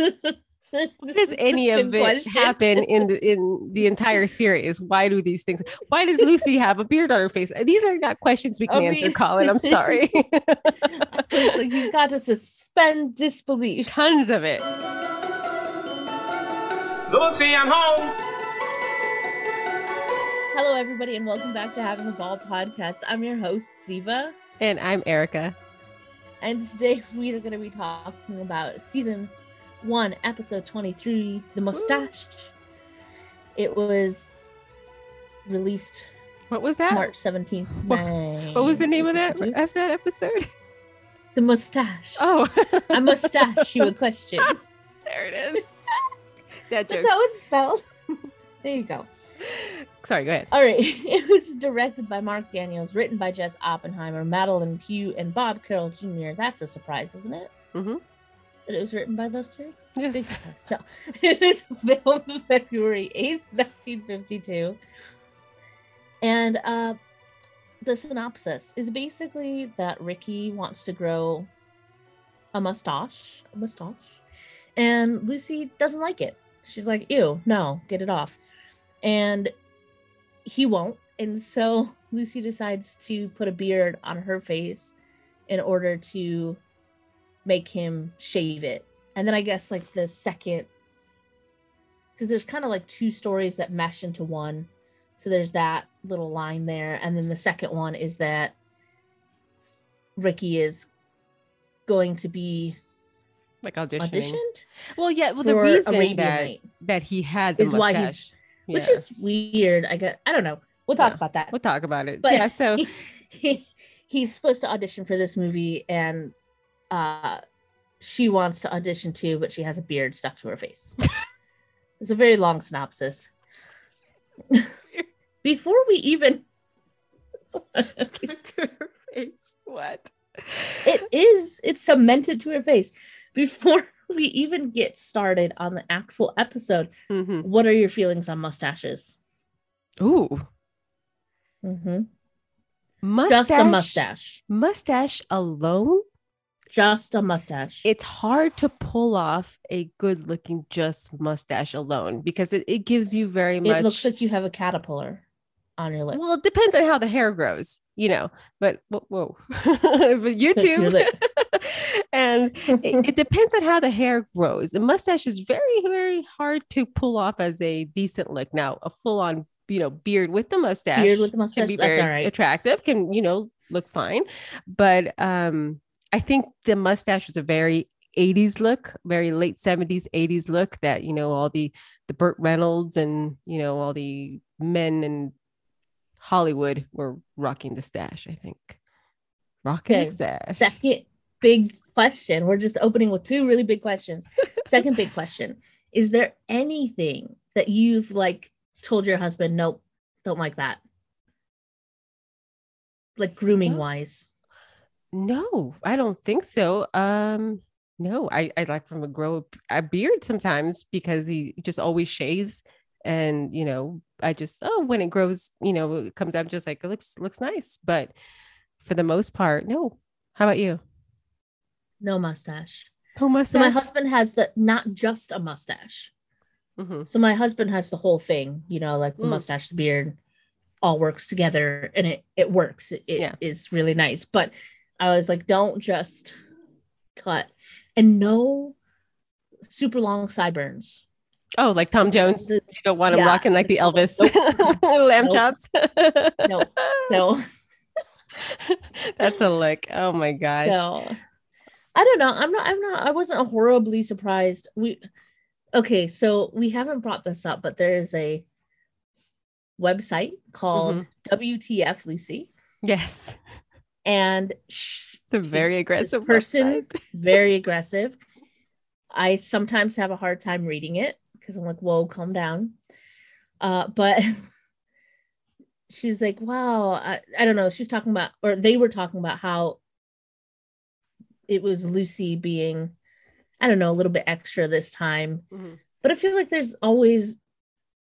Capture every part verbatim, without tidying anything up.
does any of it question. happen in the in the entire series? Why do these things? Why does Lucy have a beard on her face? These are not questions we can I answer, mean, Colin. I'm sorry. Like, you've got to suspend disbelief. Tons of it. Lucy, I'm home. Hello, everybody, and welcome back to Having a Ball podcast. I'm your host, Ziva. And I'm Erica. And today we are going to be talking about season one, episode twenty-three, The Mustache. Ooh. It was released. What was that? March seventeenth. What, what was the name of that, of that episode? The Mustache. Oh. A mustache, you a question. There it is. That That's how it's spelled. There you go. Sorry, go ahead. All right. It was directed by Mark Daniels, written by Jess Oppenheimer, Madeline Pugh, and Bob Carroll Junior That's a surprise, isn't it? Mm-hmm. That it was written by those three? Yes. Big surprise. No. It was filmed February eighth, nineteen fifty-two. And uh, the synopsis is basically that Ricky wants to grow a mustache, a mustache, and Lucy doesn't like it. She's like, ew, no, get it off. And he won't. And so Lucy decides to put a beard on her face in order to make him shave it. And then I guess like the second, because there's kind of like two stories that mesh into one. So there's that little line there. And then the second one is that Ricky is going to be like auditioning. auditioned. Well, yeah. Well, the reason that, that he had the is mustache, why he's, yeah. which is weird. I guess I don't know. We'll talk yeah. about that. We'll talk about it. But yeah. So he, he he's supposed to audition for this movie, and uh, she wants to audition too, but she has a beard stuck to her face. It's a very long synopsis. Before we even stuck to her face, what? It is. It's cemented to her face. Before we even get started on the actual episode, mm-hmm. what are your feelings on mustaches? Ooh. Mm-hmm. Mustache. Just a mustache. Mustache alone? Just a mustache. It's hard to pull off a good looking just mustache alone because it, it gives you very much. It looks like you have a caterpillar on your lip. Well, it depends on how the hair grows, you know, but whoa, whoa. But you too. And it, it depends on how the hair grows. The mustache is very, very hard to pull off as a decent look. Now, a full on, you know, beard with the mustache, beard with the mustache can be that's very all right. attractive, can, you know, look fine. But um, I think the mustache was a very eighties look, very late seventies, eighties look that, you know, all the, the Burt Reynolds and, you know, all the men in Hollywood were rocking the stash, I think. Rocking okay. the stash. Second big question. We're just opening with two really big questions. Second big question. Is there anything that you've like told your husband, nope, don't like that? Like grooming no. wise? No, I don't think so. Um, no, I, I like from a grow a beard sometimes because he just always shaves. And, you know, I just, oh, when it grows, you know, it comes out just like, it looks, looks nice. But for the most part, no. How about you? No mustache. No mustache. So my husband has the, not just a mustache. Mm-hmm. So my husband has the whole thing, you know, like the mm. mustache, the beard all works together and it, it works. It, it yeah. is really nice. But I was like, don't just cut and no super long sideburns. Oh, like Tom Jones. You don't want him yeah. rocking like the Elvis nope. lamb nope. chops. no, no. That's a lick. Oh my gosh. No. I don't know. I'm not, I'm not, I wasn't horribly surprised. We, okay. So we haven't brought this up, but there is a website called mm-hmm. W T F Lucy. Yes. And it's a very aggressive person, website. Very aggressive. I sometimes have a hard time reading it because I'm like, whoa, calm down. Uh, but she was like, wow, I, I don't know. She was talking about, or they were talking about how it was Lucy being, I don't know, a little bit extra this time. Mm-hmm. But I feel like there's always,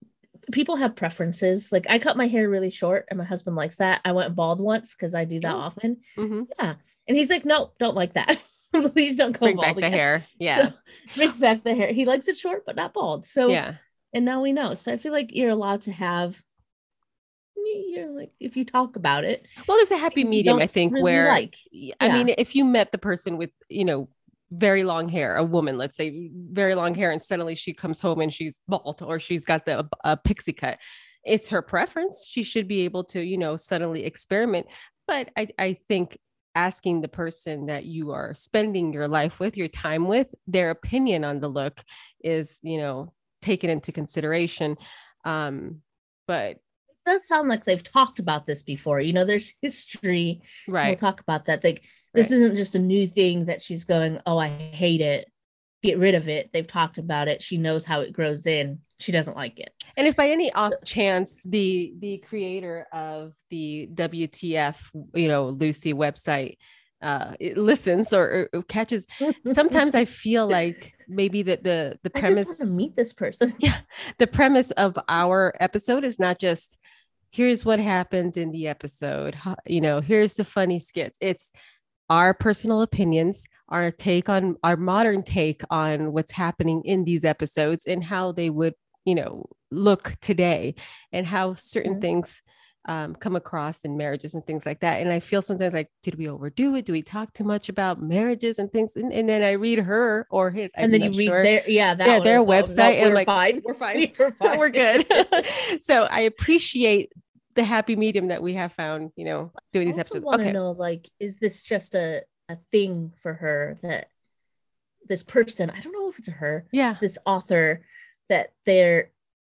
people have preferences. Like I cut my hair really short and my husband likes that. I went bald once because I do that Oh. often. Mm-hmm. Yeah. And he's like, no, don't like that. Please don't go Bring bald back the again. hair. Yeah. So, bring back the hair. He likes it short, but not bald. So Yeah. and now we know. So I feel like you're allowed to have, you're like, if you talk about it. Well, there's a happy medium, I think, really where, like. I Yeah. mean, if you met the person with, you know, very long hair, a woman, let's say very long hair, and suddenly she comes home and she's bald or she's got the a pixie cut, it's her preference. She should be able to, you know, suddenly experiment. But I, I think asking the person that you are spending your life with, your time with, their opinion on the look is, you know, taken into consideration. Um, but does sound like they've talked about this before. You know, there's history. Right. We'll talk about that. Like this right. isn't just a new thing that she's going, oh, I hate it. Get rid of it. They've talked about it. She knows how it grows in. She doesn't like it. And if by any off chance the the creator of the W T F, you know, Lucy website uh it listens or, or catches, sometimes I feel like maybe that the the premise I just want to meet this person. Yeah. The premise of our episode is not just here's what happened in the episode, you know, here's the funny skits. It's our personal opinions, our take on our modern take on what's happening in these episodes and how they would, you know, look today and how certain mm-hmm. things um, come across in marriages and things like that. And I feel sometimes like, did we overdo it? Do we talk too much about marriages and things? And, and then I read her or his, and I'm then you read sure. their, yeah, that yeah, their website. No, and we're like, fine. We're fine. We're fine. We're good. So I appreciate the happy medium that we have found, you know, doing these I also episodes. want to okay. know, like, is this just a, a thing for her that this person, I don't know if it's a her, yeah, this author, that they're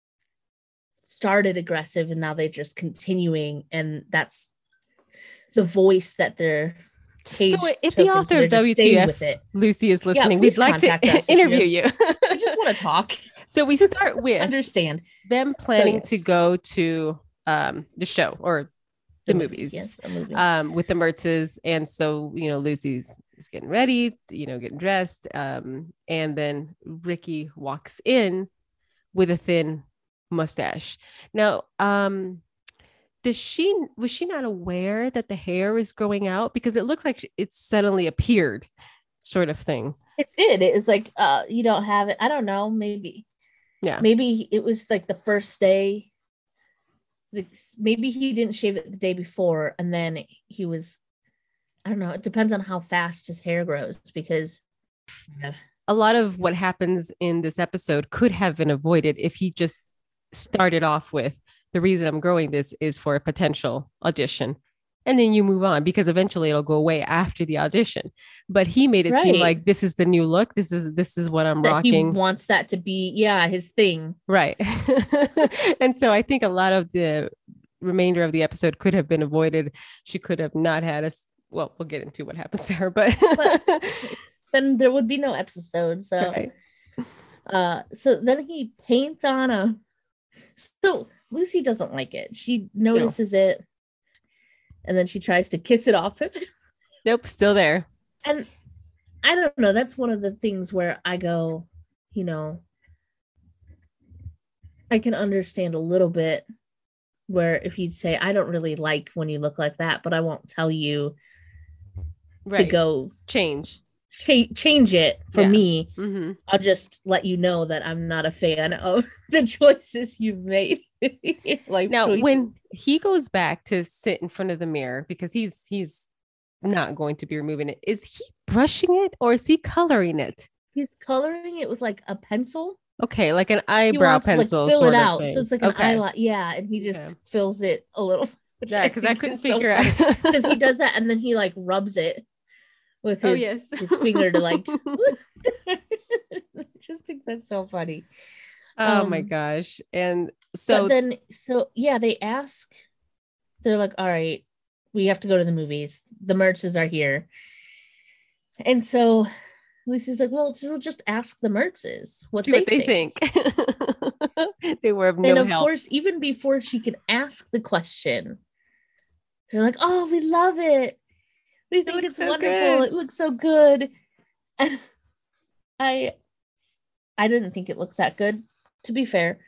started aggressive and now they're just continuing, and that's the voice that they're so if the author of W T F Lucy is listening, yeah, we'd like to interview you. I just want to talk. So we start with understand them planning so, yes. to go to um the show or the, the movies yes, a movie. um with the Mertzes, and so you know Lucy's is getting ready, you know, getting dressed, um and then Ricky walks in with a thin mustache. Now um does she was she not aware that the hair is growing out, because it looks like it suddenly appeared, sort of thing? It did. It was like uh you don't have it. I don't know, maybe yeah maybe it was like the first day. Maybe he didn't shave it the day before, and then he was, I don't know, it depends on how fast his hair grows, because yeah. a lot of what happens in this episode could have been avoided if he just started off with, the reason I'm growing this is for a potential audition, and then you move on, because eventually it'll go away after the audition. But he made it right. seem like this is the new look. This is this is what I'm that rocking. He wants that to be, yeah, his thing. Right. And so I think a lot of the remainder of the episode could have been avoided. She could have not had us. Well, we'll get into what happens to her, but, but then there would be no episode. So, right. uh, so then he paints on a. So Lucy doesn't like it. She notices no. it. And then she tries to kiss it off it. Nope, still there. And I don't know. That's one of the things where I go, you know, I can understand a little bit where if you'd say, I don't really like when you look like that, but I won't tell you right. to go change. Cha- change it for yeah. me. Mm-hmm. I'll just let you know that I'm not a fan of the choices you've made. Like now choices. When he goes back to sit in front of the mirror, because he's he's not going to be removing it, is he brushing it or is he coloring it? He's coloring it with like a pencil. Okay, like an eyebrow wants pencil. To, like, fill it out. Thing. So it's like okay. an eyeliner. Yeah, and he just okay. fills it a little. Yeah, because I, I couldn't figure so out. Because he does that and then he like rubs it with his, oh, yes. his finger to like. I just think that's so funny. Oh um, my gosh. And so but then so yeah, they ask, they're like, all right, we have to go to the movies. The Mertzes are here. And so Lucy's like, well, we'll just ask the Mertzes what, See they, what they think. think. They were of no And of help. course, even before she could ask the question, they're like, oh, we love it. We think it it's so wonderful. Good. It looks so good. And I I didn't think it looked that good, to be fair.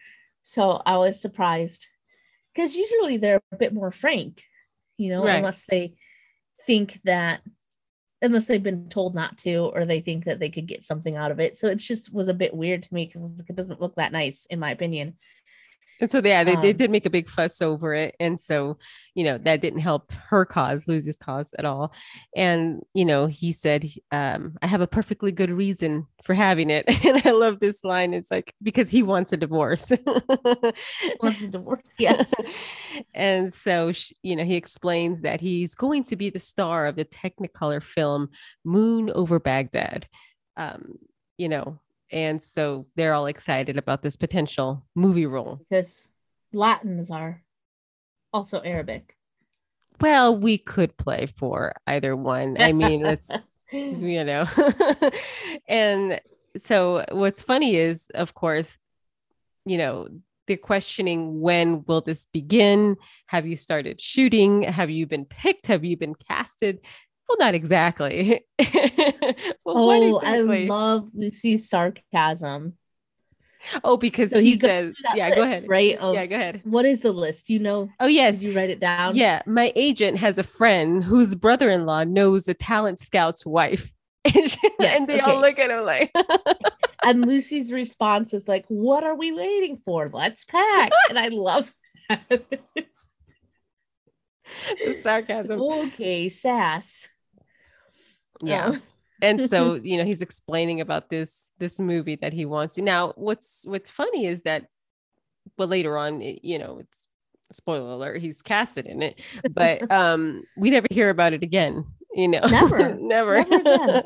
So I was surprised because usually they're a bit more frank, you know, Right. unless they think that, unless they've been told not to, or they think that they could get something out of it. So it just was a bit weird to me because it doesn't look that nice, in my opinion. And so, yeah, they, they Um, did make a big fuss over it. And so, you know, that didn't help her cause, Lucy's cause at all. And, you know, he said, um, I have a perfectly good reason for having it. And I love this line. It's like, because he wants a divorce. wants a divorce. Yes. And so, sh- you know, he explains that he's going to be the star of the Technicolor film Moon Over Baghdad. Um, you know, and so they're all excited about this potential movie role. Because Latins are also Arabic. Well, we could play for either one. I mean, it's, you know, and so what's funny is, of course, you know, they're questioning, when will this begin? Have you started shooting? Have you been picked? Have you been casted? Well, not exactly. Well, what Oh, exactly? I love Lucy's sarcasm. Oh, because So he, he goes says, through that yeah, go list, ahead. right? Of Yeah, go ahead. what is the list? Do you know? Oh, yes. Did you write it down? Yeah. My agent has a friend whose brother-in-law knows the talent scout's wife. And, she- Yes, and they okay. all look at him like, And Lucy's response is like, what are we waiting for? Let's pack. And I love that. the sarcasm. Okay, sass. Yeah. Um, And so, you know, he's explaining about this this movie that he wants to. Now, what's what's funny is that, well, later on, it- you know, it's spoiler alert, he's casted in it, but um, we never hear about it again. You know, Never. never, Never again.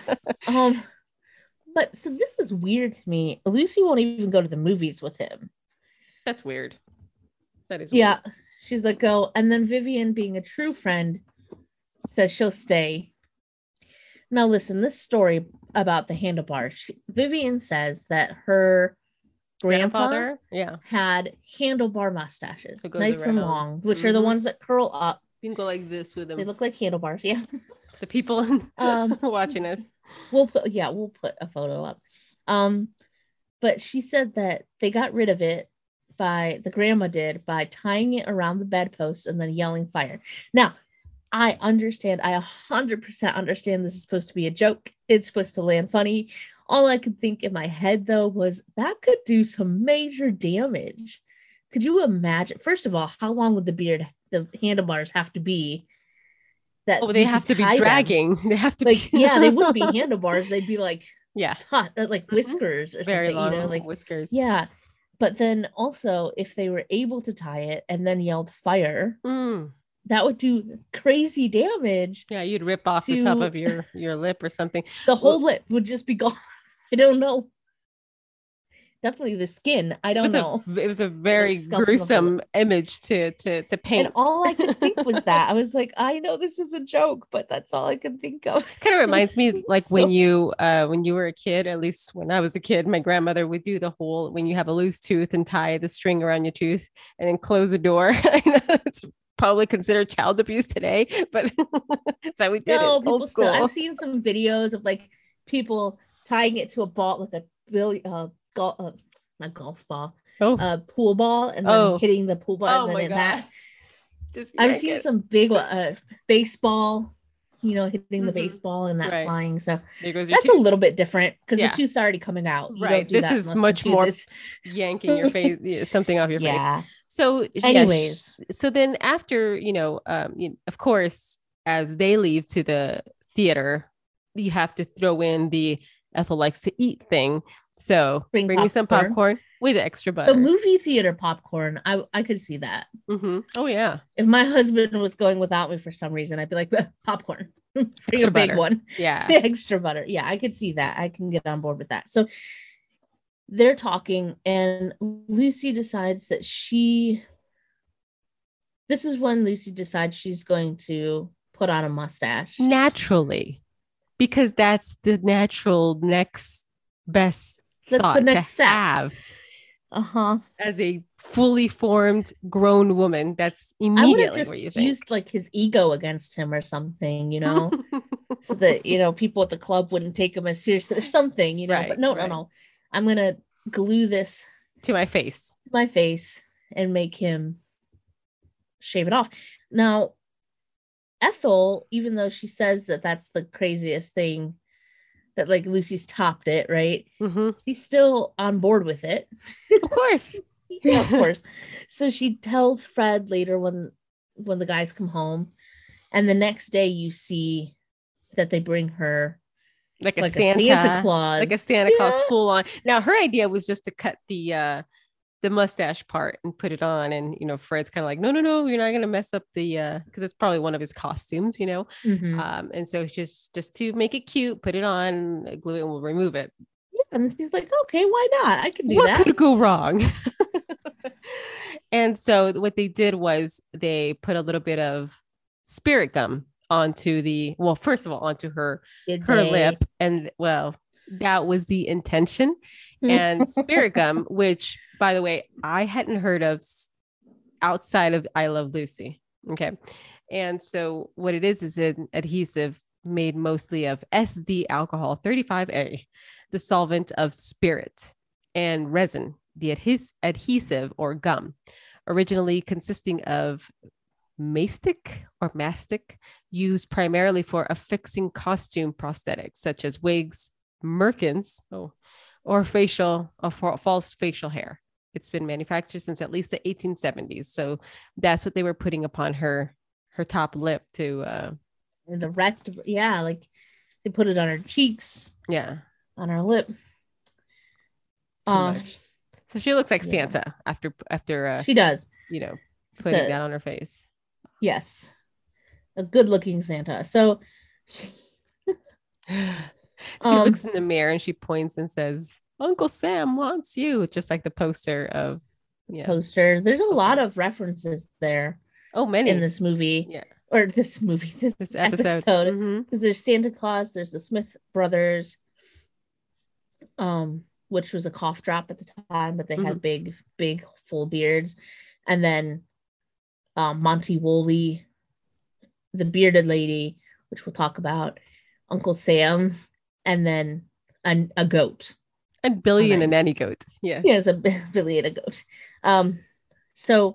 um, but so this is weird to me. Lucy won't even go to the movies with him. That's weird. That is Yeah. weird. She's like, go. And then Vivian, being a true friend, says she'll stay. Now, listen, this story about the handlebars, she- Vivian says that her grandpa Grandfather, yeah, had handlebar mustaches, So it goes nice and around. long, which are the Mhm. ones that curl up. you can go like this with They them. look like handlebars. Yeah. The people Um, watching us. We'll put, yeah, we'll put a photo up. Um, but she said that they got rid of it by, the grandma did, by tying it around the bedpost and then yelling fire. Now, I understand. I one hundred percent understand this is supposed to be a joke. It's supposed to land funny. All I could think in my head, though, was that could do some major damage. Could you imagine? First of all, how long would the beard, the handlebars have to be? That Oh, they you have could to be tie them? dragging. They have to Like, be. yeah, they wouldn't be handlebars. They'd be like, Yeah. tot, like Mhm. whiskers or Very something, long you know, like, whiskers. yeah. But then also, if they were able to tie it and then yelled fire, Mm. that would do crazy damage. Yeah, you'd rip off the top To- of your your lip or something. The whole Well- lip would just be gone. I don't know. Definitely the skin. I It don't was know. a it was a very scalping the gruesome image to to to paint. And all I could think was that. I was like, I know this is a joke, but that's all I could think of. Kind of reminds me like So- when you uh when you were a kid, at least when I was a kid, my grandmother would do the whole, when you have a loose tooth and tie the string around your tooth and then close the door. I know it's probably considered child abuse today, but that's how we did No, it. people Old still. school. I've seen some videos of like people tying it to a ball, like a billion, uh, golf, uh, not golf ball, Oh, a pool ball, and then Oh. hitting the pool ball. oh and then my in god. that, Just I've yank seen it. some big uh, baseball, you know, hitting the Mhm. baseball and that Right. flying. So There goes your that's a tooth. little bit different because Yeah. the tooth's already coming out. You Right. don't do This that is unless the much tooth more is- yanking your face, yeah, something off your face. Yeah. So yeah, sh- Anyways. so then after, you know, um, you, of course, as they leave to the theater, you have to throw in the Ethel likes to eat thing. So Bring bring, me some popcorn. popcorn with extra butter. The movie theater popcorn, I I could see that. Mhm. Oh yeah, If my husband was going without me for some reason, I'd be like, popcorn, bring Extra a big butter. one. yeah. Extra butter. Yeah, I could see that. I can get on board with that. So they're talking, and Lucy decides that she. This is when Lucy decides she's going to put on a mustache. Naturally, because that's the natural next best That's the thought next to step. have Uh huh. as a fully formed grown woman. That's I would have immediately just what you think. used like his ego against him or something, you know, so that you know people at the club wouldn't take him as seriously or something, you know. Right, but no, right. no, no. I'm gonna glue this to my face. My face and make him shave it off. Now, Ethel, even though she says that that's the craziest thing, that like Lucy's topped it, right? Mm-hmm. She's still on board with it. Of course. Yeah, of course. So she tells Fred later when when the guys come home, and the next day you see that they bring her like a like Santa, a Santa Claus, like a Santa yeah. Claus full on. Now her idea was just to cut the uh the mustache part and put it on, and you know Fred's kind of like, no no no, you're not gonna mess up the uh because it's probably one of his costumes, you know. Mm-hmm. Um and so just just to make it cute, put it on, glue it, and we'll remove it. Yeah, and she's like, okay, why not, I can do what that. What could go wrong? And so what they did was they put a little bit of spirit gum onto the well first of all onto her Did her they? lip, and well that was the intention. And spirit gum, which by the way I hadn't heard of outside of I Love Lucy. Okay. And so what it is is an adhesive made mostly of S D alcohol thirty-five A, the solvent of spirit, and resin, the adhes- adhesive or gum, originally consisting of mastic or mastic, used primarily for affixing costume prosthetics such as wigs, merkins, oh, or facial or false facial hair. It's been manufactured since at least the eighteen seventies. So that's what they were putting upon her her top lip to uh and the rest of yeah, like they put it on her cheeks, yeah, on her lip. Too um much. So she looks like yeah. Santa after after uh, she does, you know, putting the, that on her face. Yes, a good looking Santa. So she um, looks in the mirror and she points and says, Uncle Sam wants you, just like the poster of yeah poster. There's a Uncle lot Sam. of references there. Oh, many in this movie. Yeah. Or this movie, this, this episode. episode. Mm-hmm. There's Santa Claus, there's the Smith brothers, um, which was a cough drop at the time, but they mm-hmm. had big, big full beards. And then um, Monty Woolley, the bearded lady, which we'll talk about, Uncle Sam, and then a, a goat. And Billy oh, and nice. a nanny goat. Yeah. Yes, a Billy and a goat. Um, so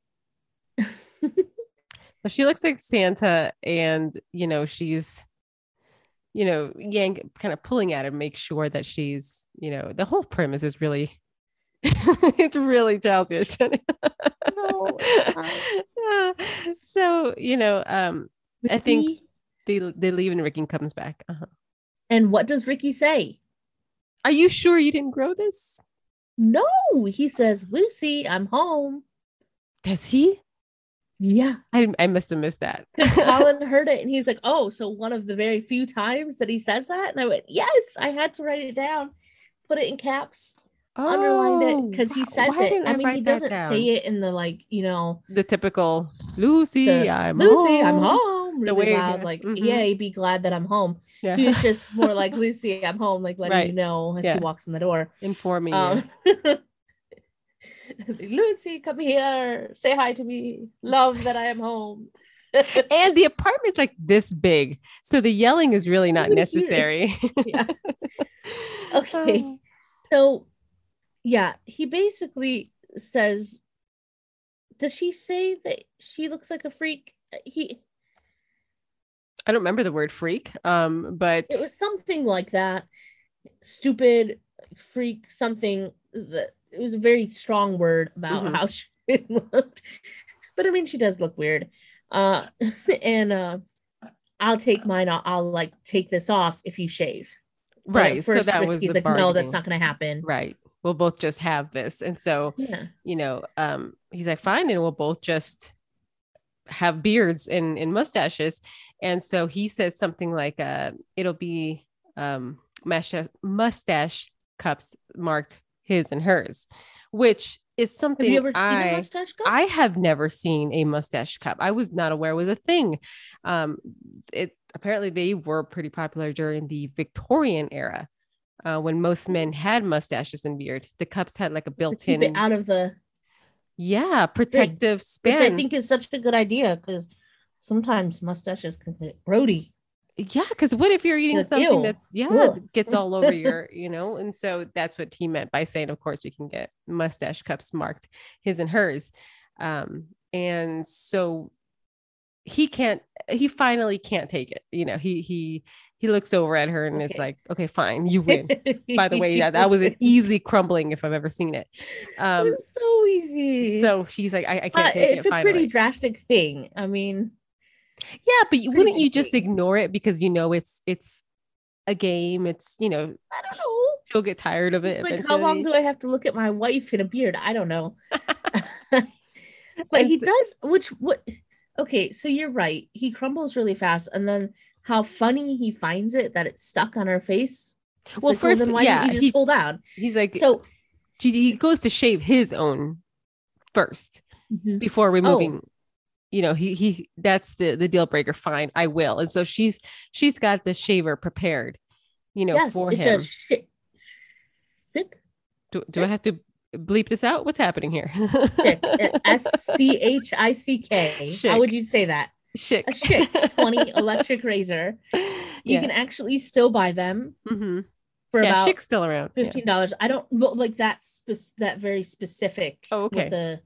she looks like Santa, and you know she's you know yank kind of pulling at it, make sure that she's you know the whole premise is really it's really childish. No, uh, so you know um Ricky? I think they they leave and Ricky comes back. Uh-huh. And what does Ricky say? Are you sure you didn't grow this? No, he says, Lucy, I'm home. Does he? Yeah. I, I must have missed that. Because Colin heard it and he's like, oh, so one of the very few times that he says that? And I went, yes, I had to write it down, put it in caps, oh, underlined it, because he says why it. I, I mean, he doesn't down? say it in the, like, you know, the typical Lucy, the, I'm Lucy, home. I'm home. Really the way, loud, like, mm-hmm. yay, be glad that I'm home. Yeah. He was just more like, Lucy, I'm home, like letting right. you know as yeah. he walks in the door. Informing um, you. Lucy, come here, say hi to me, love that I am home. And the apartment's like this big, so the yelling is really not necessary. Yeah. Okay. Um, so yeah, he basically says, does he say that she looks like a freak? He I don't remember the word freak, um but it was something like that. Stupid, freak, something that it was a very strong word about mm-hmm. how she looked. But I mean, she does look weird. Uh, and uh, I'll take mine. I'll, I'll like take this off if you shave. Right. First, so that Rick, was he's like, bargaining. no, that's not going to happen. Right. We'll both just have this. And so, yeah. you know, um, he's like, fine. And we'll both just have beards and, and mustaches. And so he says something like, uh, it'll be um, mustache, mustache cups marked his and hers, which is something have you ever I, seen a mustache cup? I have never seen a mustache cup. I was not aware it was a thing. Um, it apparently they were pretty popular during the Victorian era, uh, when most men had mustaches and beard. The cups had like a built-in keep it out of the yeah protective thing, span. which I think is such a good idea because sometimes mustaches can get grody. Yeah, because what if you're eating Like, something ew. that's yeah Ugh. that gets all over your, you know? And so that's what he meant by saying, of course, we can get mustache cups marked his and hers. Um, and so he can't he finally can't take it. You know, he he he looks over at her and is Okay. like, okay, fine, you win. By the way, that, that was an easy crumbling if I've ever seen it. Um, It's so easy. so she's like, I, I Uh, can't take it's it a pretty finally. drastic thing. I mean, Yeah, but you- pretty wouldn't you big just thing. ignore it because you know it's it's a game. It's, you know, I don't know. she'll get tired of it It's like, how long eventually. do I have to look at my wife in a beard? I don't know. But And he so, does, which what okay, so you're right. He crumbles really fast, and then how funny he finds it that it's stuck on her face. It's well, like, well, first, then why didn't yeah, you just he hold down? he's like, So he he goes to shave his own first mhm. before Oh, removing. You know, he he that's the the deal breaker. Fine, I will. And so she's she's got the shaver prepared, you know, yes, for it's a him. shit. Chick, Do, do I chick, have to bleep this out? What's happening here? chick. S C H I C K. How would Schick. you say that? A Schick. Schick twenty electric razor. You Yeah. can actually still buy them Mm-hmm. for Yeah, about Schick's still around. Yeah. fifteen dollars. I don't like that spe- that very specific Oh, with okay. the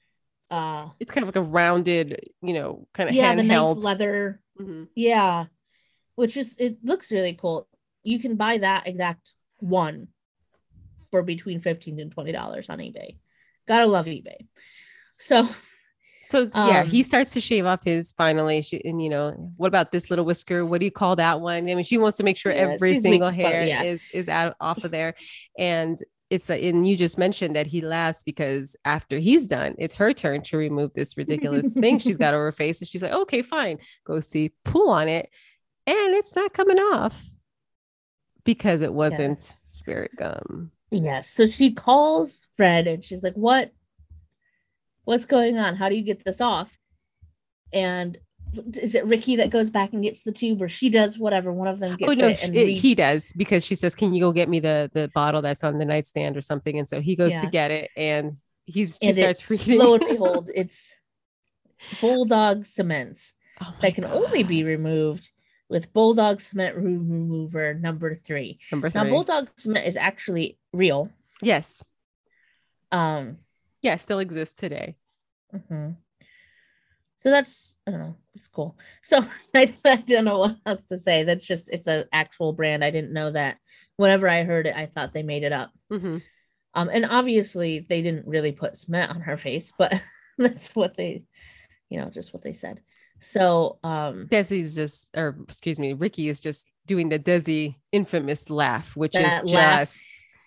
uh It's kind of like a rounded, you know, kind of yeah, the nice handheld. leather. Mm-hmm. Yeah, which is it looks really cool. You can buy that exact one for between fifteen and twenty dollars on eBay. Gotta love eBay. So So yeah, he um starts to shave off his finally. She, and you know, what about this little whisker? What do you call that one? I mean, she wants to make sure yeah, every she's single making fun of hair yeah. is is out off of there. And it's a, and you just mentioned that he laughs because after he's done, it's her turn to remove this ridiculous thing she's got over her face. And she's like, okay, fine. Goes to pull on it, and it's not coming off because it Yeah. wasn't spirit gum. Yes. So she calls Fred and she's like, What what's going on? How do you get this off? And is it Ricky that goes back and gets the tube, or she does? Whatever, one of them Oh gets no, it and it, reads. he does because she says, "Can you go get me the the bottle that's on the nightstand or something?" And so he goes to Yeah. get it, and he's she And starts it's reading. lo and behold, it's Bulldog cements Oh my that can god, only be removed with Bulldog cement remover number three. number Now, three. Bulldog cement is actually real. Yes, Um, yeah, still exists today. mhm. So that's I don't know, it's cool. So I, I don't know what else to say. That's just it's an actual brand. I didn't know that. Whenever I heard it, I thought they made it up. Mm-hmm. Um, and obviously they didn't really put cement on her face, but that's what they, you know, just what they said. So um Desi's just, or excuse me, Ricky is just doing the Desi infamous laugh, which is that laugh, just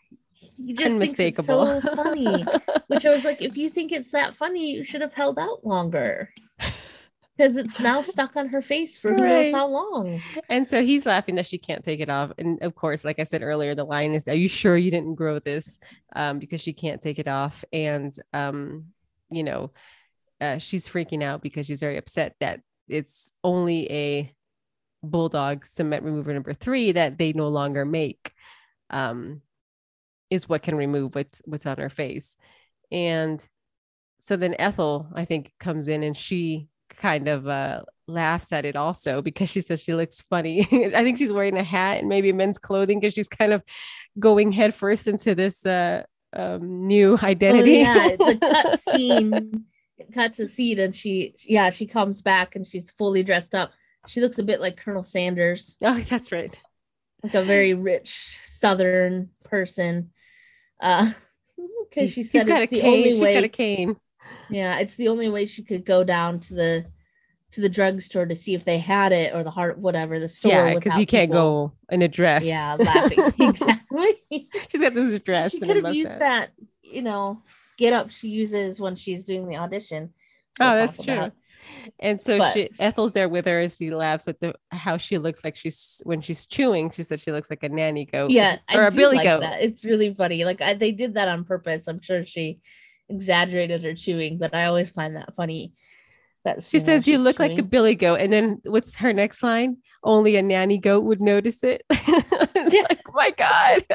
he just thinks it's unmistakable. so funny. Which I was like, if you think it's that funny, you should have held out longer. Because it's now stuck on her face for who knows Right. how long. And so he's laughing that she can't take it off. And of course, like I said earlier, the line is, "Are you sure you didn't grow this?" Um, because she can't take it off. And, um, you know, uh, she's freaking out because she's very upset that it's only a Bulldog cement remover number three that they no longer make, um, is what can remove what's, what's on her face. And so then Ethel, I think, comes in and she kind of uh, laughs at it also because she says she looks funny. I think she's wearing a hat and maybe men's clothing because she's kind of going headfirst into this uh, um, new identity. Oh, yeah, the cut scene it cuts a scene and she yeah, she comes back and she's fully dressed up. She looks a bit like Colonel Sanders, Oh, that's right. like a very rich Southern person. Uh because she He's said got a it's the cane. only She's way. got a cane. Yeah, it's the only way she could go down to the to the drugstore to see if they had it or the heart whatever the store. Yeah, because you can't people, go in a dress. Yeah, laughing exactly. She's got this dress. She and could a have used mustache. that, you know, get up she uses when she's doing the audition. Oh, we'll that's talk true. about. And so But she Ethel's there with her as she laughs at the how she looks like she's when she's chewing. She said she looks like a nanny goat. yeah, or I a do billy like goat. that. It's really funny. Like I, they did that on purpose. I'm sure she exaggerated her chewing, but I always find that funny. That She scene when says you she's look like a chewing. billy goat. And then what's her next line? Only a nanny goat would notice it. It's Yeah. like, oh my God.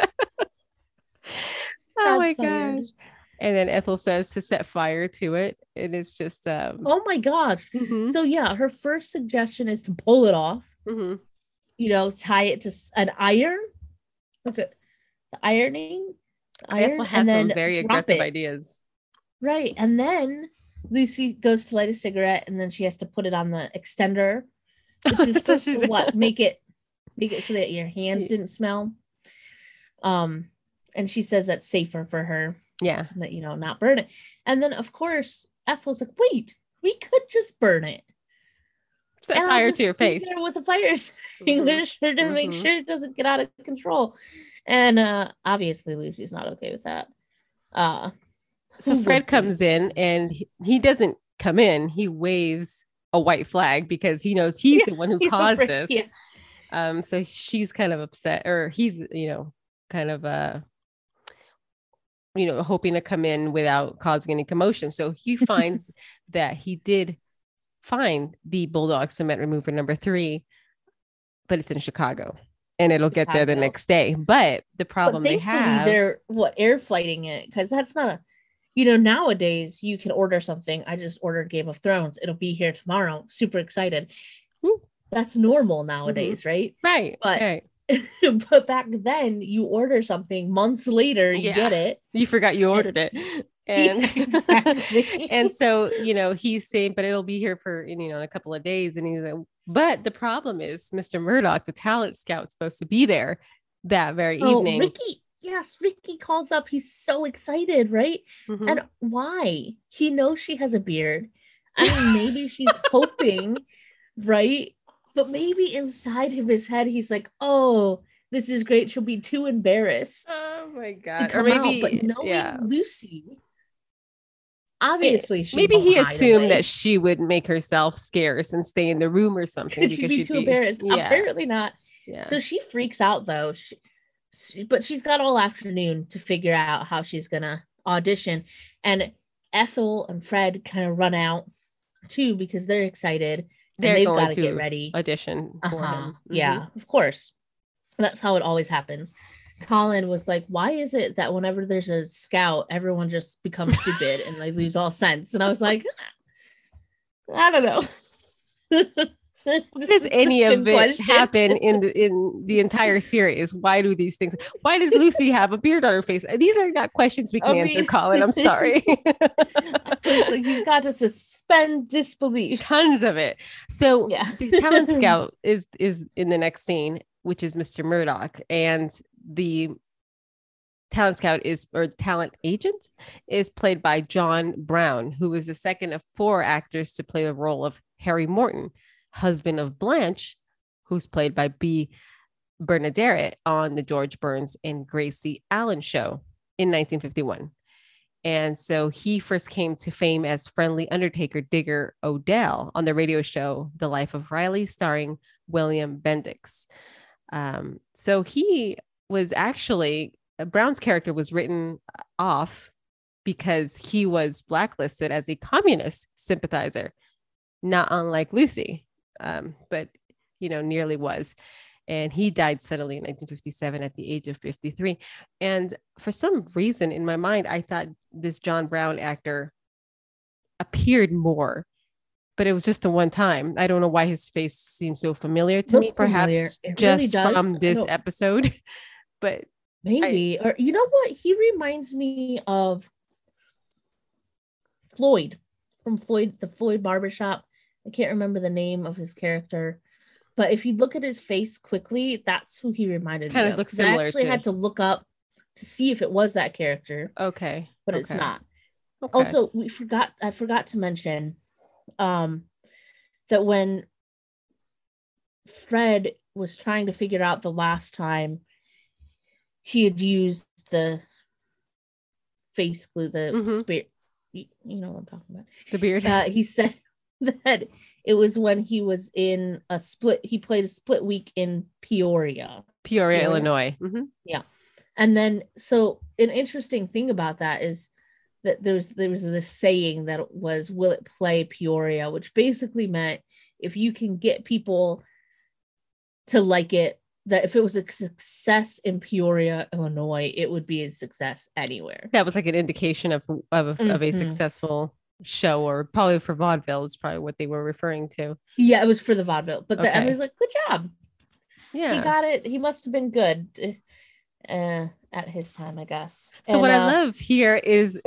Oh my Shots fired. gosh. And then Ethel says to set fire to it. And it's just um Oh my god. mhm, So yeah, her first suggestion is to pull it off. mhm. you know, tie it to an iron. Look at the ironing, the iron, Ethel has and then some very drop aggressive it. ideas. Right. And then Lucy goes to light a cigarette, and then she has to put it on the extender, which is supposed to what make it make it so that your hands didn't smell. Um, and she says that's safer for her. Yeah. That, you know, not burn it. And then of course Ethel's like, wait, we could just burn it. Set and fire I'll to your face with a fire extinguisher mm-hmm. to mm-hmm. make sure it doesn't get out of control. And uh obviously Lucy's not okay with that. Uh so Fred comes in, and he, he doesn't come in, he waves a white flag because he knows he's yeah, the one who caused afraid, this. Yeah. Um so she's kind of upset, or he's, you know, kind of uh you know, hoping to come in without causing any commotion. So he finds that he did find the Bulldog cement remover number three, but it's in Chicago, and it'll Chicago. get there the next day. But the problem but they have, they're what air flighting it, because that's not a, you know, nowadays you can order something. I just ordered Game of Thrones. It'll be here tomorrow. Super excited. Ooh. That's normal nowadays, mm-hmm. right? Right. But right. but back then you order something, months later you yeah. get it. You forgot you ordered and, it. And yeah, exactly. And so, you know, he's saying, but it'll be here for, you know, in a couple of days. And he's like, but the problem is Mister Murdoch, the talent scout, supposed to be there that very oh, evening. Ricky, yes, Ricky calls up. He's so excited, right? Mm-hmm. And why? He knows she has a beard. I mean, maybe she's hoping, right? But maybe inside of his head, he's like, oh, this is great. She'll be too embarrassed. Oh my God. Or maybe, out. But knowing yeah. Lucy, obviously she maybe he assumed away. that she would make herself scarce and stay in the room or something. Because she'd be she'd too be, embarrassed. Yeah. Apparently not. Yeah. So she freaks out though. She, she, but she's got all afternoon to figure out how she's going to audition. And Ethel and Fred kind of run out too, because they're excited. They're and they've going got to get ready. Audition for uh-huh. him. Mm-hmm. Yeah, of course. That's how it always happens. Colin was like, why is it that whenever there's a scout, everyone just becomes stupid and they lose all sense? And I was like, I don't know. Why does any of it question? happen in the in the entire series? Why do these things? Why does Lucy have a beard on her face? These are not questions we can I answer, mean, Colin. I'm sorry. Like, you've got to suspend disbelief. Tons of it. So yeah. The talent scout is is in the next scene, which is Mister Murdoch, and the talent scout is or talent agent is played by John Brown, who was the second of four actors to play the role of Harry Morton, husband of Blanche, who's played by B. Bernadette on the George Burns and Gracie Allen show in nineteen fifty-one. And so he first came to fame as friendly Undertaker Digger O'Dell on the radio show The Life of Riley, starring William Bendix. Um, so he was actually, Brown's character was written off because he was blacklisted as a communist sympathizer, not unlike Lucy. Um, but, you know, nearly was. And he died suddenly in nineteen fifty-seven at the age of fifty-three. And for some reason in my mind, I thought this John Brown actor appeared more, but it was just the one time. I don't know why his face seems so familiar to Look me, perhaps just really from this episode. But maybe, I, or you know what? He reminds me of Floyd from Floyd, the Floyd Barbershop. I can't remember the name of his character, but if you look at his face quickly, that's who he reminded kind me of. of. Looks similar. I actually too. had to look up to see if it was that character. Okay, but okay. it's not. Okay. Also, we forgot. I forgot to mention um, that when Fred was trying to figure out the last time he had used the face glue, the mm-hmm. spirit. You, you know what I'm talking about. The beard. Uh, he said that it was when he was in a split, he played a split week in Peoria. Peoria, Peoria. Illinois. Mm-hmm. Yeah. And then, so an interesting thing about that is that there's there was this saying that was, will it play Peoria? Which basically meant if you can get people to like it, that if it was a success in Peoria, Illinois, it would be a success anywhere. That was like an indication of of, mm-hmm. of a successful show, or probably for vaudeville is probably what they were referring to. Yeah, it was for the vaudeville. But okay. the, I was like, good job. Yeah. he got it. He must have been good uh, at his time, I guess. So and, what uh, I love here is,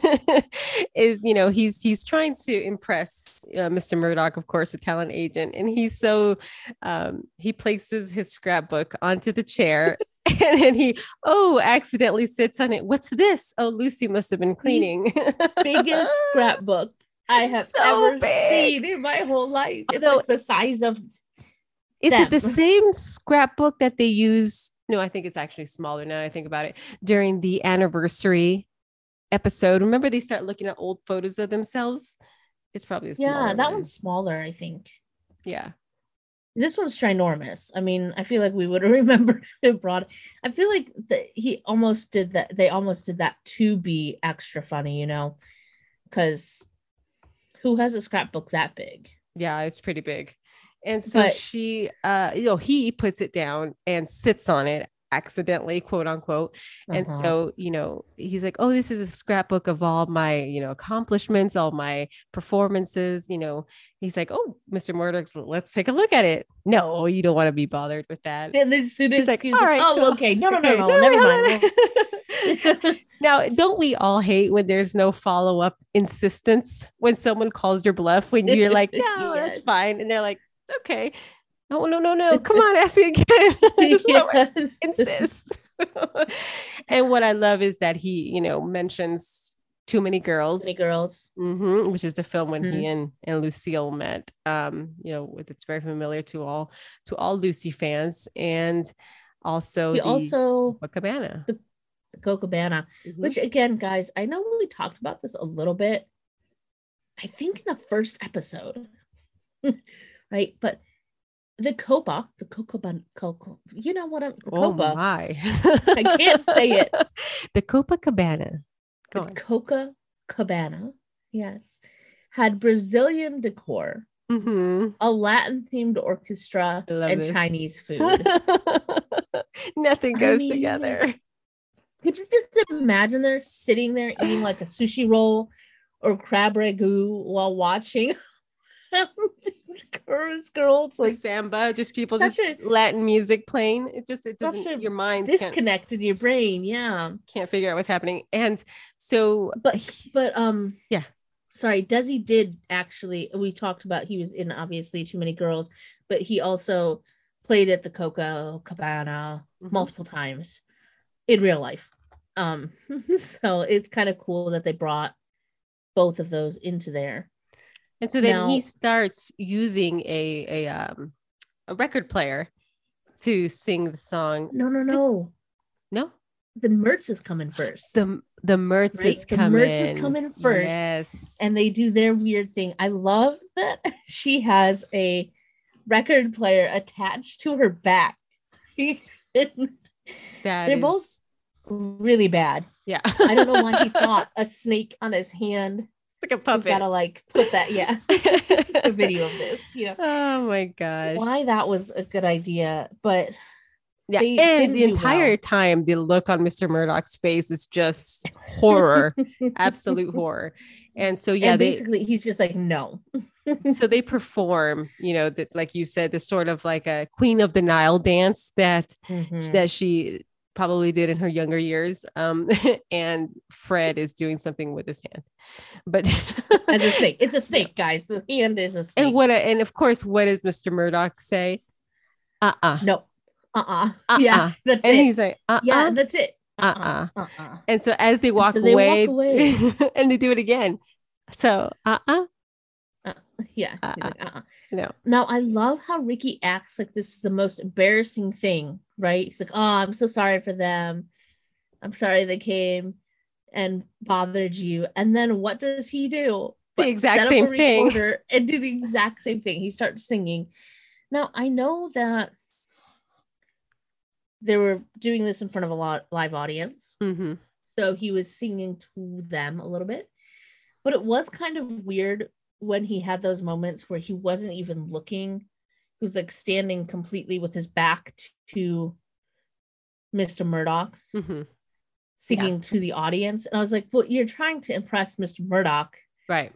is, you know, he's, he's trying to impress uh, Mister Murdoch, of course, a talent agent. And he's so, um, he places his scrapbook onto the chair and then he, oh, accidentally sits on it. What's this? Oh, Lucy must have been cleaning. biggest scrapbook I have So ever big. seen in my whole life. It's Although, like the size of is them. it the same scrapbook that they use? No, I think it's actually smaller now that I think about it. During the anniversary episode, remember they start looking at old photos of themselves? It's probably a smaller Yeah, that one. one's smaller, I think. Yeah. This one's ginormous. I mean, I feel like we would have remembered it broad. I feel like that he almost did that. They almost did that to be extra funny, you know, because who has a scrapbook that big? Yeah, it's pretty big. And so But she, uh, you know, he puts it down and sits on it accidentally, quote unquote. And uh-huh. so, you know, he's like, oh, this is a scrapbook of all my, you know, accomplishments, all my performances, you know, he's like, oh, Mister Murdoch's, let's take a look at it. No, you don't want to be bothered with that. And as soon as He's like, he was all like, right, oh, cool. okay, no, no, Okay, no, no, no, never wait, mind. Well, now, don't we all hate when there's no follow-up insistence when someone calls your bluff when you're like, no, that's Yes. fine. And they're like, okay. Oh, no, no, no. Come on, ask me again. I just want to Yes. insist. And what I love is that he, you know, mentions Too Many Girls, Many girls. mhm, which is the film when he Mhm. and, and Lucille met. Um, you know, with it's very familiar to all to all Lucy fans, and also He the also Cabana. the, the Copacabana, Mhm. which again, guys, I know we talked about this a little bit. I think in the first episode, right? But the Copa, the Copacabana, Coco, you know what I'm the Oh Copa. my! I can't say it. The Copacabana. Go The on. Coca Cabana, yes, had Brazilian decor, Mhm. a Latin themed orchestra, I love and this. Chinese food. Nothing I goes mean, together. Could you just imagine they're sitting there eating like a sushi roll or crab ragu while watching Girls, girls Like like samba, just people such just a Latin music playing. It just it such doesn't a your mind can't disconnect in your brain. Yeah, can't figure out what's happening. And so but but um yeah. Sorry, Desi did actually. We talked about he was in obviously Too Many Girls, but he also played at the Coco Cabana Mhm. multiple times in real life. Um, so it's kind of cool that they brought both of those into there. And so then Now- he starts using a a um a record player to sing the song. No, no, no. No, The Mertz is coming first. the the Mertz Right? is The coming. Mertz is coming first. Yes, And they do their weird thing. I love that she has a record player attached to her back. that They're is- both really bad. Yeah, I don't know why he thought a snake on his hand. like a We've puppet. gotta like put that, yeah, a video of this, you know. Oh my gosh. Why that was a good idea, but Yeah, they and didn't the do entire well. time, the look on Mister Murdoch's face is just horror, absolute horror. And so, yeah, and they basically he's just like, no. so they perform, you know, that like you said, the sort of like a Queen of the Nile dance that Mhm. that she probably did in her younger years. Um, and Fred is doing something with his hand, but As a snake. It's a snake, guys. The hand is a snake. and what and of course, what does Mister Murdoch say? Uh-uh. No. Uh-uh. Uh-uh. Yeah, that's And it. he's like, uh-uh. Yeah, that's it. Uh-uh. Uh-uh. Uh-uh. And so as they walk so they away, walk away. and they do it again. So, uh-uh. Uh, yeah. Uh-uh. He's like, uh-uh. No. Now I love how Ricky acts like this is the most embarrassing thing, right? He's like, oh, I'm so sorry for them. I'm sorry they came and bothered you. And then what does he do? The But exact set up same a thing. recorder and do the exact same thing. He starts singing. Now I know that they were doing this in front of a lot live audience. Mm-hmm. So he was singing to them a little bit. But it was kind of weird when he had those moments where he wasn't even looking. He was like standing completely with his back to Mister Murdoch, Mm-hmm. speaking to the audience. And I was like, well, you're trying to impress Mister Murdoch. Right.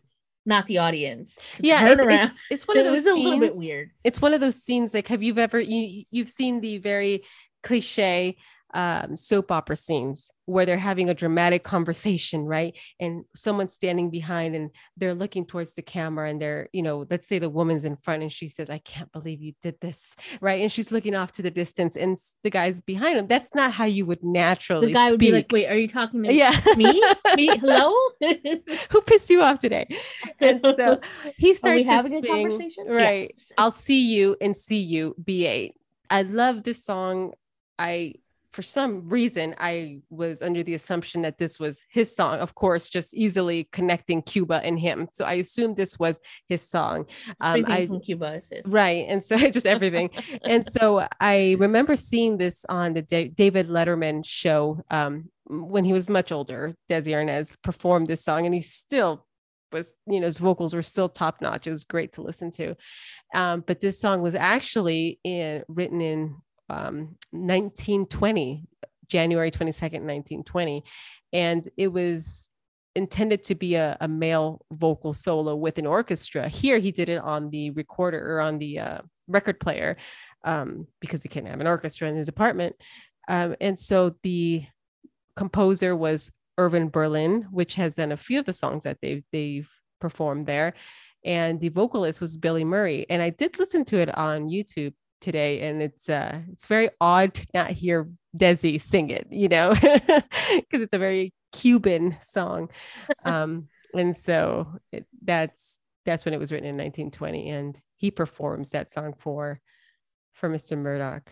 not the audience. So yeah, turn it's, around. it's it's one of It those was a scenes, little bit weird. It's one of those scenes like, have you ever you you've seen the very cliche um, soap opera scenes where they're having a dramatic conversation, right? And someone's standing behind and they're looking towards the camera and they're, you know, let's say the woman's in front and she says, I can't believe you did this, right? And she's looking off to the distance and the guy's behind him. That's not how you would naturally The guy speak. would be like, wait, are you talking to yeah. me? Me? Hello? Who pissed you off today? And so he starts Are we to having a sing, conversation? right? Yeah. I'll see you and see you, B eight. I love this song. I, for some reason, I was under the assumption that this was his song, of course, just easily connecting Cuba and him. So I assumed this was his song. Um, Everything I, from Cuba is his. Right. And so just everything. And so I remember seeing this on the D- David Letterman show um, when he was much older. Desi Arnaz performed this song and he still was, you know, his vocals were still top notch. It was great to listen to. Um, but this song was actually in, written in um, nineteen twenty, January twenty-second, nineteen twenty. And it was intended to be a, a male vocal solo with an orchestra. Here he did it on the recorder or on the uh, record player um, because he can't have an orchestra in his apartment. Um, and so the composer was Irvin Berlin, which has done a few of the songs that they've, they've performed there. And the vocalist was Billy Murray. And I did listen to it on YouTube today. And it's uh, it's very odd to not hear Desi sing it, you know, because it's a very Cuban song. Um, and so it, that's that's when it was written in nineteen twenty. And he performs that song for for Mister Murdoch.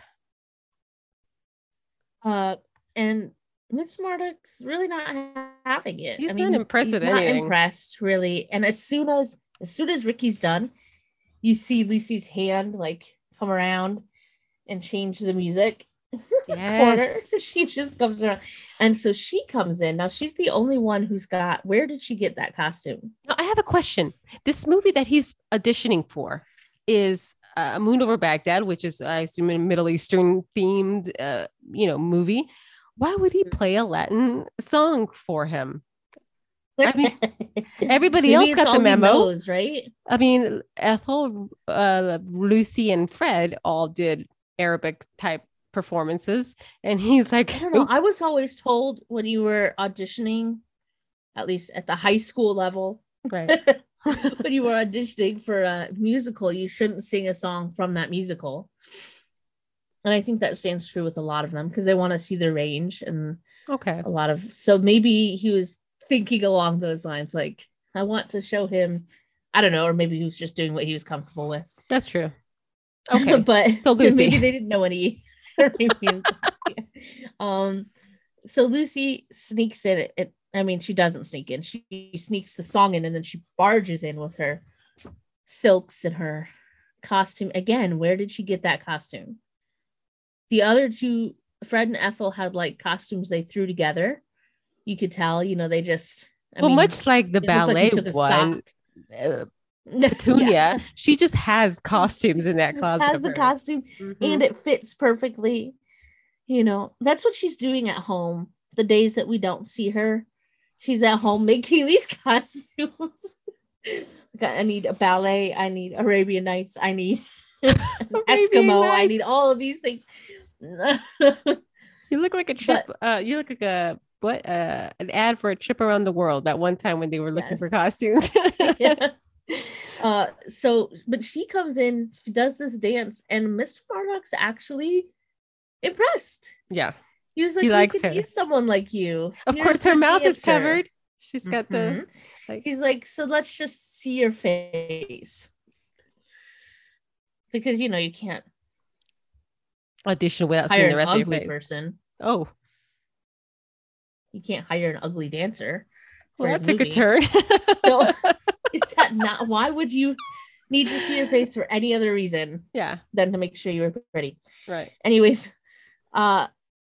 Uh, and Mister Murdoch's really not having it. He's I mean, not impressed he's with not anything. impressed, really. And as soon as as soon as Ricky's done, you see Lucy's hand like come around and change the music. Yes. Corner. She just comes around. And so she comes in. Now she's the only one who's got, where did she get that costume? Now, I have a question. This movie that he's auditioning for is uh, A Moon Over Baghdad, which is, I assume, a Middle Eastern themed, uh, you know, movie. Why would he play a Latin song for him? I mean, everybody Maybe else it's got all the he memo, knows, right? I mean, Ethel, uh, Lucy, and Fred all did Arabic type performances, and he's like, I don't know. I was always told when you were auditioning, at least at the high school level, right, when you were auditioning for a musical, you shouldn't sing a song from that musical. And I think that stands true with a lot of them because they want to see the range and okay, a lot of. So maybe he was thinking along those lines, like, I want to show him, I don't know, or maybe he was just doing what he was comfortable with. That's true. Okay, but so Lucy, maybe they didn't know any. um, so Lucy sneaks in. It, it. I mean, she doesn't sneak in. She sneaks the song in, and then she barges in with her silks and her costume. Again, where did she get that costume? The other two, Fred and Ethel, had like costumes they threw together. You could tell, you know, they just. I well, mean, much like the ballet like one. Uh, Petunia, yeah. She just has costumes in that closet. Has the costume, mm-hmm. and it fits perfectly. You know, that's what she's doing at home. The days that we don't see her, she's at home making these costumes. I need a ballet. I need Arabian Nights. I need Eskimo. Nights. I need all of these things. You look like a trip. But, uh, you look like a what? Uh, an ad for a trip around the world. That one time when they were looking yes. for costumes. Yeah. Uh, so, but she comes in, she does this dance, and Mister Murdoch's actually impressed. Yeah, he was like, he we likes could her. Use someone like you. Of You're course, her mouth dancer. is covered. She's got mm-hmm. the. Like, he's like, so let's just see your face, because you know you can't audition without seeing the rest of your face. Person. Oh, you can't hire an ugly dancer. Well, that took movie. a turn. So, is that not, why would you need to see your face for any other reason? Yeah. Than to make sure you were pretty. Right. Anyways, uh,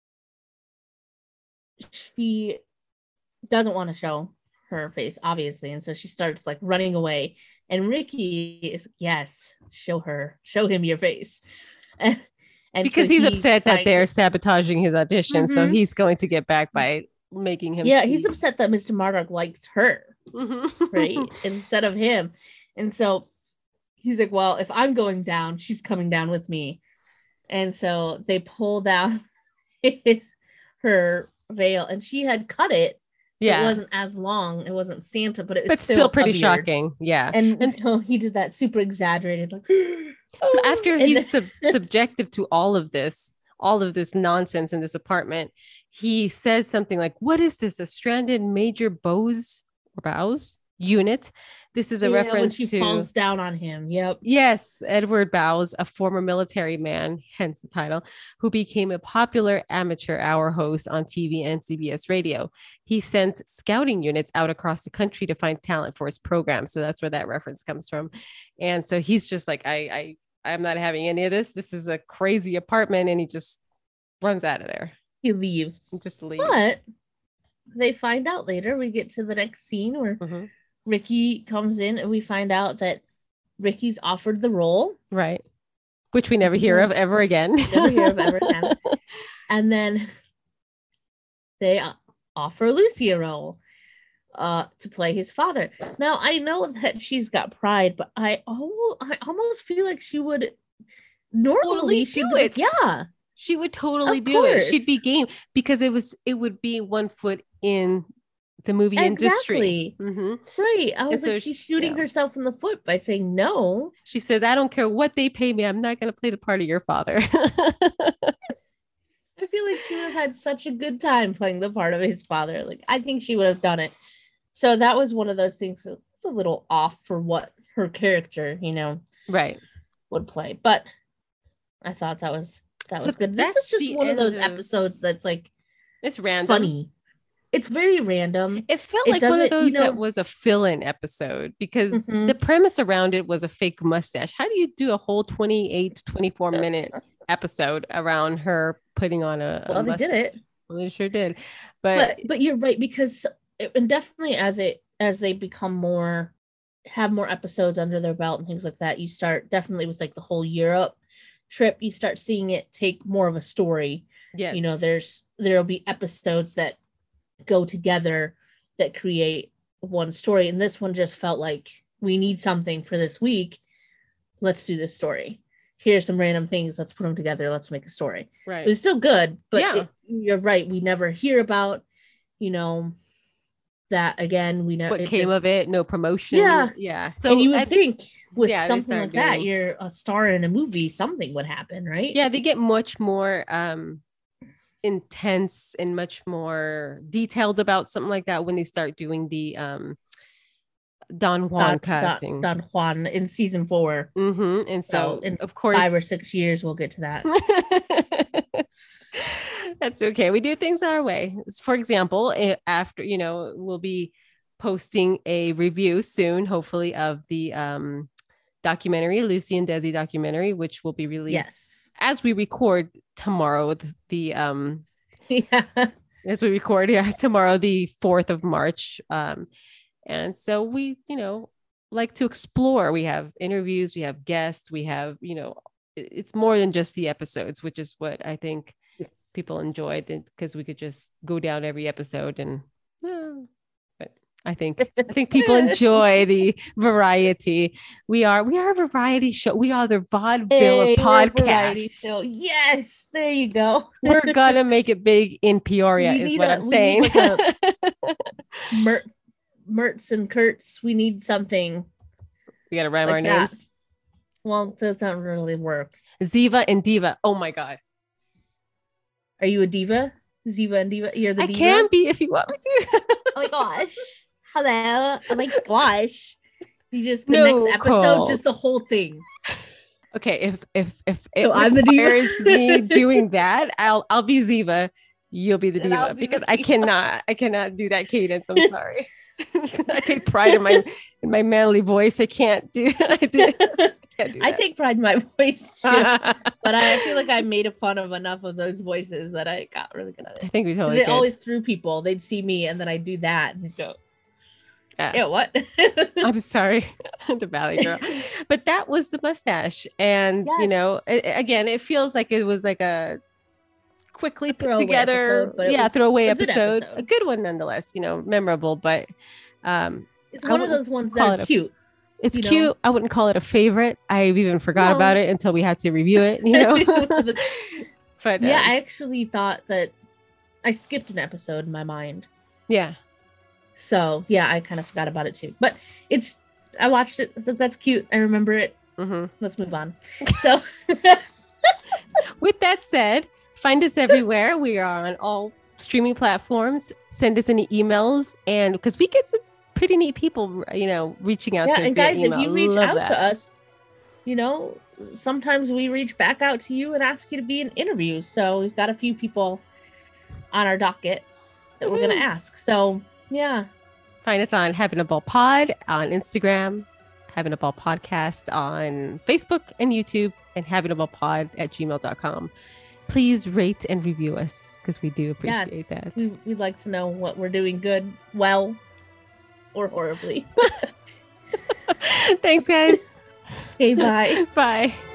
she doesn't want to show her face, obviously. And so she starts like running away. And Ricky is, yes, show her, show him your face. And, and because so he's he upset that they're to... sabotaging his audition. Mm-hmm. So he's going to get back by making him yeah see. He's upset that Mister Murdoch likes her. Mm-hmm. right? Instead of him. And so he's like, well, if I'm going down, she's coming down with me. And so they pull down his her veil, and she had cut it. So Yeah. it wasn't as long. It wasn't Santa, but it was But still, still pretty a beard. shocking. Yeah. And, And so he did that super exaggerated, like, so after and he's then- sub- subjective to all of this, all of this nonsense in this apartment, he says something like, what is this? A stranded Major Bowes or Bowes unit? This is a yeah, when reference she to falls down on him. Yep. Yes, Edward Bowes, a former military man, hence the title, who became a popular amateur hour host on T V and C B S radio. He sent scouting units out across the country to find talent for his program. So that's where that reference comes from. And so he's just like, I, I, I'm not having any of this. This is a crazy apartment. And he just runs out of there. He leaves. He just leaves. But they find out later. We get to the next scene where Mhm. Ricky comes in, and we find out that Ricky's offered the role. Right. Which we never hear of ever again. Never hear of ever again. And then they offer Lucy a role uh, to play his father. Now, I know that she's got pride, but I, oh, I almost feel like she would normally Totally she'd do be like, it. yeah. She would totally Of do it. She'd be course. game because it was it would be one foot in the movie industry. Exactly. Mhm. Right. I And was like, so she's she- shooting yeah. herself in the foot by saying no. She says, "I don't care what they pay me. I'm not going to play the part of your father." I feel like she would have had such a good time playing the part of his father. Like, I think she would have done it. So that was one of those things that was a little off for what her character, you know, Right. would play. But I thought that was that So was good. This that's is just the one of those end of- episodes that's like It's it's random. funny. It's very random. It felt It like one of doesn't- you those that know- was a fill-in episode because Mhm. the premise around it was a fake mustache. How do you do a whole twenty-eight, twenty-four minute episode around her putting on a, a Well, they mustache? did it. Well, they sure did. But, But but you're right, because it, and definitely as it as they become more have more episodes under their belt and things like that, you start definitely with like the whole Europe trip, you start seeing it take more of a story. yes. You know, there's there'll be episodes that go together that create one story, and this one just felt like we need something for this week. Let's do this story. Here's some random things. Let's put them together. Let's make a story. right. It was still good, but Yeah. it- you're right. We never hear about, you know, that again. We know What it came just- of it? No promotion. Yeah. Yeah. So and you would I think think with yeah, they something start like that, doing- you're a star in a movie, something would happen, right? yeah, they get much more um intense and much more detailed about something like that when they start doing the um Don Juan Don, casting. Don, Don Juan in season four. Mm-hmm. And so, So in of course, Five or six years, we'll get to that. that's okay. We do things our way. For example, i- after, you know, we'll be posting a review soon, hopefully, of the um, documentary, Lucy and Desi documentary, which will be released Yes. as we record tomorrow. The, the um, Yeah. as we record, yeah, tomorrow, the fourth of March. Um, and so we, you know, like to explore. We have interviews, we have guests, we have, you know, it- it's more than just the episodes, which is what I think people enjoyed because we could just go down every episode and uh, but I think I think people enjoy the variety. We are we are a variety show. We are the vaudeville Hey, we're a variety podcast. show. Yes, there you go. We're gonna make it big in Peoria, We is need what a- I'm we saying. need like Mert, Mertz and Kurtz. We need something We gotta rhyme like our that. names. Well, that doesn't really work. Ziva and Diva. Oh my god. Are you a diva? Ziva and diva. You're the I diva. can be if you want me to. Oh my gosh. Hello. Oh my gosh. You just the No, next episode, Cole. just the whole thing. Okay, if if if it So I'm the diva. requires me doing that, I'll I'll be Ziva. You'll be the And I'll diva be the because I diva. cannot I cannot do that cadence. I'm sorry. I take pride in my in my manly voice. I can't do I, do, can't do I that. take pride in my voice too, but I feel like I made fun of enough of those voices that I got really good at I it. think we totally They could. always threw people. They'd see me, and then I'd do that, and they'd go, Yeah. "Yeah, what?" I'm sorry, the Valley Girl, but that was the mustache, and you Yes. know, a- a- again, it feels like it was like a quickly A put throwaway together, episode, but it yeah, was throwaway a good episode, episode. a good one nonetheless. You know, memorable, but um, It's I one of wouldn't those ones call that it are a- cute. It's You know? cute. I wouldn't call it a favorite. I even forgot No. about it until we had to review it, you know. But Yeah, um, I actually thought that I skipped an episode in my mind. yeah. So yeah, I kind of forgot about it too. But it's I watched it. I was like, that's cute. I remember it. hmm Let's move on. So With that said, find us everywhere. We are on all streaming platforms. Send us any emails, and because we get some pretty neat people, you know, reaching out yeah, to us and via guys, if email. you reach Love out that. to us, you know, sometimes we reach back out to you and ask you to be in interviews. So we've got a few people on our docket that we're gonna Woohoo. ask. So yeah. Find us on Having a Ball Pod on Instagram, Having a Ball Podcast on Facebook and YouTube, and Having a Ball Pod at gmail dot com. Please rate and review us because we do appreciate Yes. that. We, we'd like to know what we're doing good, well, or horribly. Thanks, guys. Okay, bye. Bye.